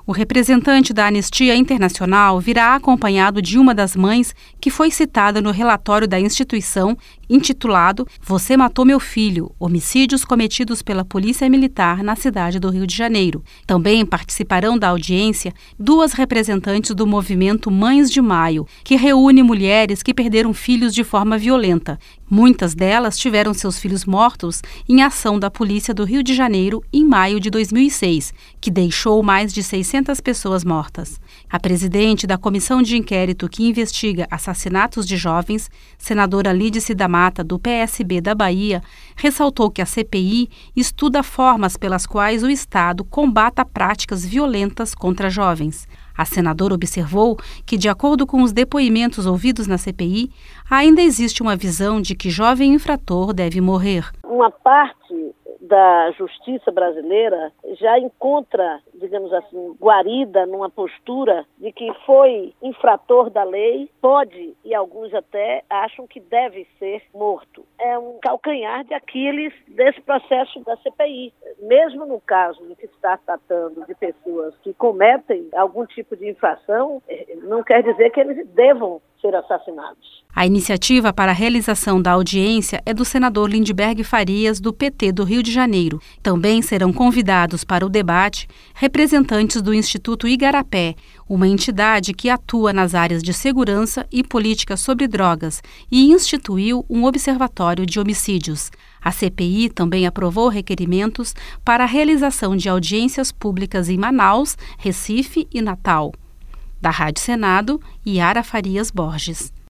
O representante da Anistia Internacional virá acompanhado de uma das mães que foi citada no relatório da instituição, intitulado Você Matou Meu Filho, homicídios cometidos pela Polícia Militar na cidade do Rio de Janeiro. Também participarão da audiência 2 representantes do movimento Mães de Maio, que reúne mulheres que perderam filhos de forma violenta. Muitas delas tiveram seus filhos mortos em ação da Polícia do Rio de Janeiro em maio de 2006, que deixou mais de 600 pessoas mortas. A presidente da comissão de inquérito que investiga assassinatos de jovens, senadora Lídice da Mata, do PSB da Bahia, ressaltou que a CPI estuda formas pelas quais o Estado combata práticas violentas contra jovens. A senadora observou que, de acordo com os depoimentos ouvidos na CPI, ainda existe uma visão de que jovem infrator deve morrer. Uma parte da justiça brasileira já encontra, digamos assim, guarida numa postura de que foi infrator da lei, pode, e alguns até acham que deve ser morto. É um calcanhar de Aquiles desse processo da CPI. Mesmo no caso de que está tratando de pessoas que cometem algum tipo de infração, não quer dizer que eles devam ser assassinados. A iniciativa para a realização da audiência é do senador Lindbergh Farias, do PT do Rio de Janeiro. Também serão convidados para o debate representantes do Instituto Igarapé, uma entidade que atua nas áreas de segurança e política sobre drogas e instituiu um observatório de homicídios. A CPI também aprovou requerimentos para a realização de audiências públicas em Manaus, Recife e Natal. Da Rádio Senado, Yara Farias Borges.